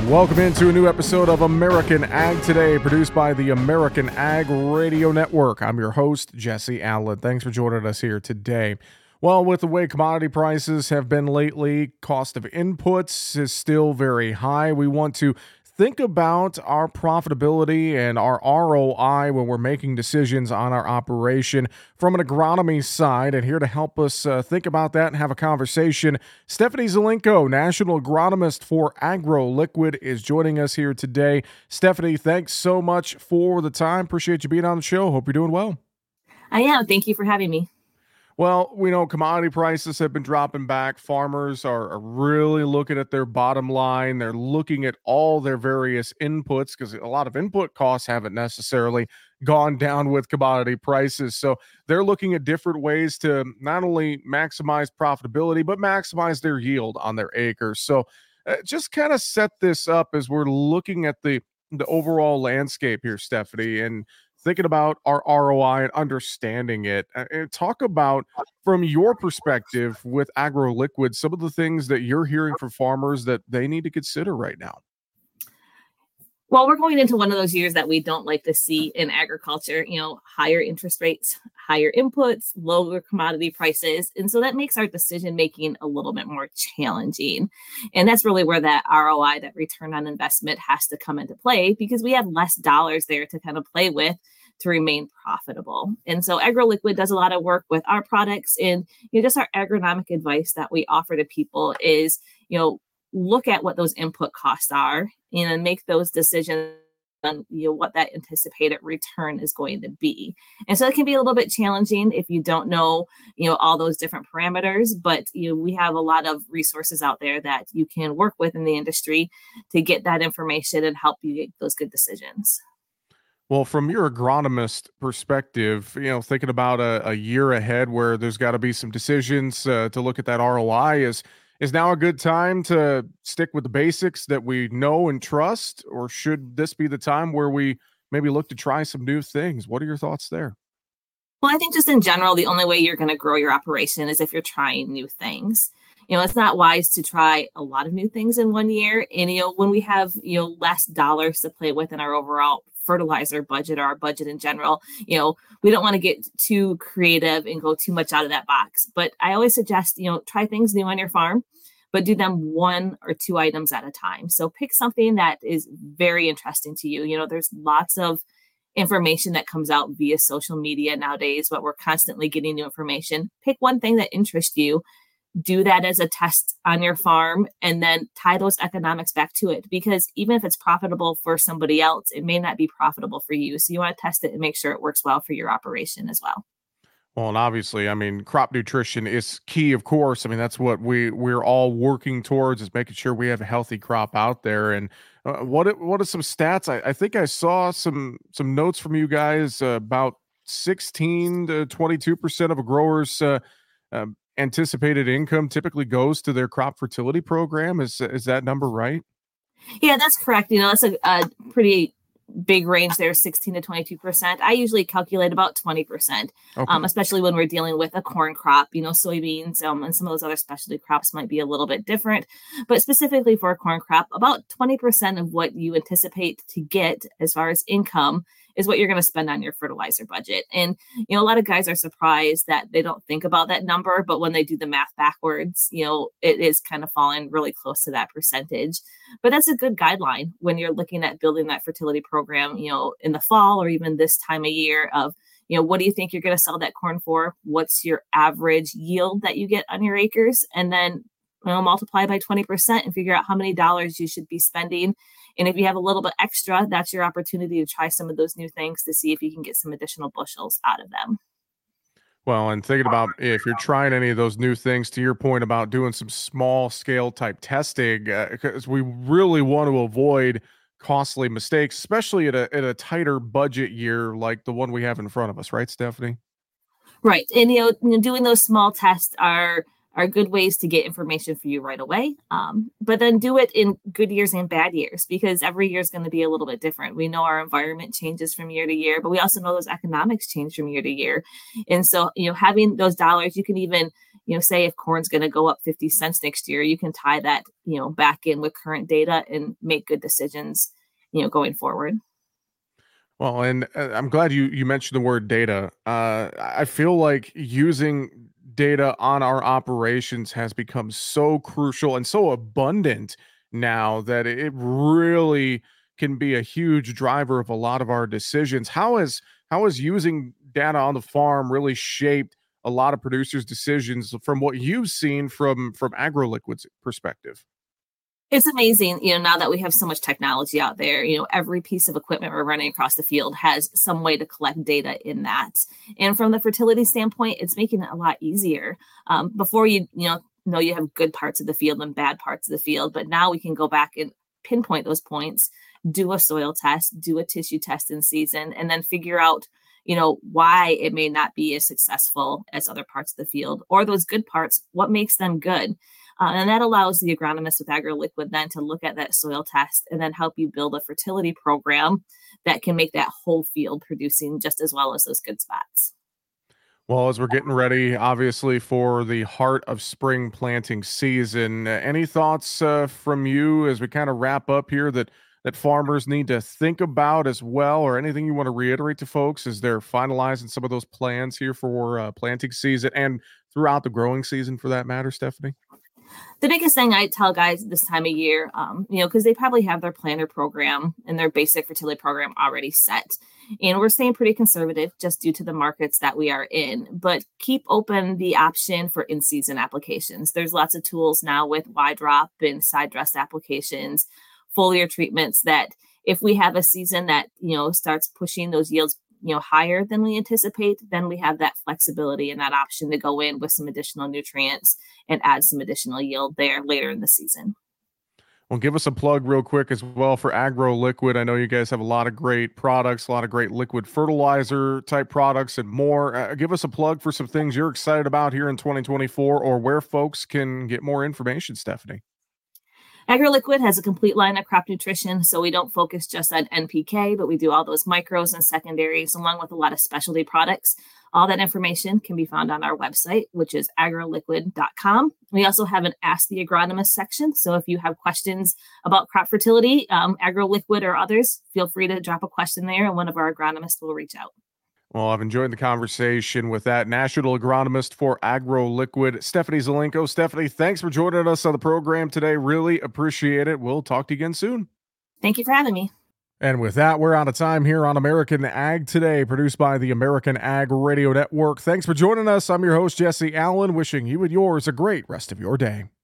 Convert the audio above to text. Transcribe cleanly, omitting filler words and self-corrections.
Welcome into a new episode of American Ag Today, produced by the American Ag Radio Network. I'm your host, Jesse Allen. Thanks for joining us here today. Well, with the way commodity prices have been lately, cost of inputs is still very high. We want to think about our profitability and our ROI when we're making decisions on our operation from an agronomy side. And here to help us think about that and have a conversation, Stephanie Zelenko, National Agronomist for AgroLiquid, is joining us here today. Stephanie, thanks so much for the time. Appreciate you being on the show. Hope you're doing well. I am. Thank you for having me. Well, we know commodity prices have been dropping back. Farmers are really looking at their bottom line. They're looking at all their various inputs because a lot of input costs haven't necessarily gone down with commodity prices. So they're looking at different ways to not only maximize profitability, but maximize their yield on their acres. So just kind of set this up as we're looking at the overall landscape here, Stephanie, and thinking about our ROI and understanding it. And talk about, from your perspective with AgroLiquid, some of the things that you're hearing from farmers that they need to consider right now. Well, we're going into one of those years that we don't like to see in agriculture, higher interest rates, higher inputs, lower commodity prices. And so that makes our decision making a little bit more challenging. And that's really where that ROI, that return on investment, has to come into play, because we have less dollars there to kind of play with to remain profitable. And so AgroLiquid does a lot of work with our products, and just our agronomic advice that we offer to people is, look at what those input costs are and make those decisions on what that anticipated return is going to be. And so it can be a little bit challenging if you don't know all those different parameters, but we have a lot of resources out there that you can work with in the industry to get that information and help you make those good decisions. Well, from your agronomist perspective, thinking about a year ahead where there's got to be some decisions to look at that ROI, is now a good time to stick with the basics that we know and trust, or should this be the time where we maybe look to try some new things? What are your thoughts there? Well, I think just in general, the only way you're going to grow your operation is if you're trying new things. It's not wise to try a lot of new things in one year. And, when we have, less dollars to play with in our overall fertilizer budget or our budget in general, we don't want to get too creative and go too much out of that box. But I always suggest, try things new on your farm, but do them 1 or 2 items at a time. So pick something that is very interesting to you. There's lots of information that comes out via social media nowadays, but we're constantly getting new information. Pick one thing that interests you. Do that as a test on your farm, and then tie those economics back to it, because even if it's profitable for somebody else, it may not be profitable for you. So you want to test it and make sure it works well for your operation as well. Well, and obviously, crop nutrition is key, of course. That's what we're all working towards, is making sure we have a healthy crop out there. And what are some stats? I think I saw some notes from you guys about 16 to 22% of a grower's anticipated income typically goes to their crop fertility program. Is that number right? Yeah, that's correct. That's a pretty big range there, 16 to 22%. I usually calculate about 20%, okay. Especially when we're dealing with a corn crop. Soybeans and some of those other specialty crops might be a little bit different. But specifically for a corn crop, about 20% of what you anticipate to get as far as income is what you're going to spend on your fertilizer budget. And, a lot of guys are surprised that they don't think about that number, but when they do the math backwards, it is kind of falling really close to that percentage. But that's a good guideline when you're looking at building that fertility program, in the fall or even this time of year of, what do you think you're going to sell that corn for? What's your average yield that you get on your acres? And then multiply by 20% and figure out how many dollars you should be spending. And if you have a little bit extra, that's your opportunity to try some of those new things to see if you can get some additional bushels out of them. Well, and thinking about if you're trying any of those new things, to your point about doing some small scale type testing, because we really want to avoid costly mistakes, especially at a tighter budget year like the one we have in front of us, right, Stephanie? Right. And, doing those small tests are good ways to get information for you right away. But then do it in good years and bad years, because every year is going to be a little bit different. We know our environment changes from year to year, but we also know those economics change from year to year. And so, having those dollars, you can even, say if corn's going to go up 50 cents next year, you can tie that, back in with current data and make good decisions, going forward. Well, and I'm glad you mentioned the word data. I feel like using data on our operations has become so crucial and so abundant now that it really can be a huge driver of a lot of our decisions. How has using data on the farm really shaped a lot of producers' decisions from what you've seen from AgroLiquid's perspective? It's amazing, now that we have so much technology out there, every piece of equipment we're running across the field has some way to collect data in that. And from the fertility standpoint, it's making it a lot easier. Before know you have good parts of the field and bad parts of the field, but now we can go back and pinpoint those points, do a soil test, do a tissue test in season, and then figure out, why it may not be as successful as other parts of the field, or those good parts, what makes them good. And that allows the agronomist with AgroLiquid then to look at that soil test and then help you build a fertility program that can make that whole field producing just as well as those good spots. Well, as we're getting ready, obviously, for the heart of spring planting season, any thoughts from you as we kind of wrap up here that farmers need to think about as well, or anything you want to reiterate to folks as they're finalizing some of those plans here for planting season and throughout the growing season, for that matter, Stephanie? The biggest thing I tell guys this time of year, because they probably have their planner program and their basic fertility program already set. And we're staying pretty conservative just due to the markets that we are in, but keep open the option for in-season applications. There's lots of tools now with Y-drop and side dress applications, foliar treatments that if we have a season that, starts pushing those yields higher than we anticipate, then we have that flexibility and that option to go in with some additional nutrients and add some additional yield there later in the season. Well, give us a plug real quick as well for AgroLiquid. I know you guys have a lot of great products, a lot of great liquid fertilizer type products and more. Give us a plug for some things you're excited about here in 2024, or where folks can get more information, Stephanie. AgroLiquid has a complete line of crop nutrition, so we don't focus just on NPK, but we do all those micros and secondaries, along with a lot of specialty products. All that information can be found on our website, which is agroliquid.com. We also have an Ask the Agronomist section, so if you have questions about crop fertility, AgroLiquid or others, feel free to drop a question there, and one of our agronomists will reach out. Well, I've enjoyed the conversation with that national agronomist for AgroLiquid, Stephanie Zelenko. Stephanie, thanks for joining us on the program today. Really appreciate it. We'll talk to you again soon. Thank you for having me. And with that, we're out of time here on American Ag Today, produced by the American Ag Radio Network. Thanks for joining us. I'm your host, Jesse Allen, wishing you and yours a great rest of your day.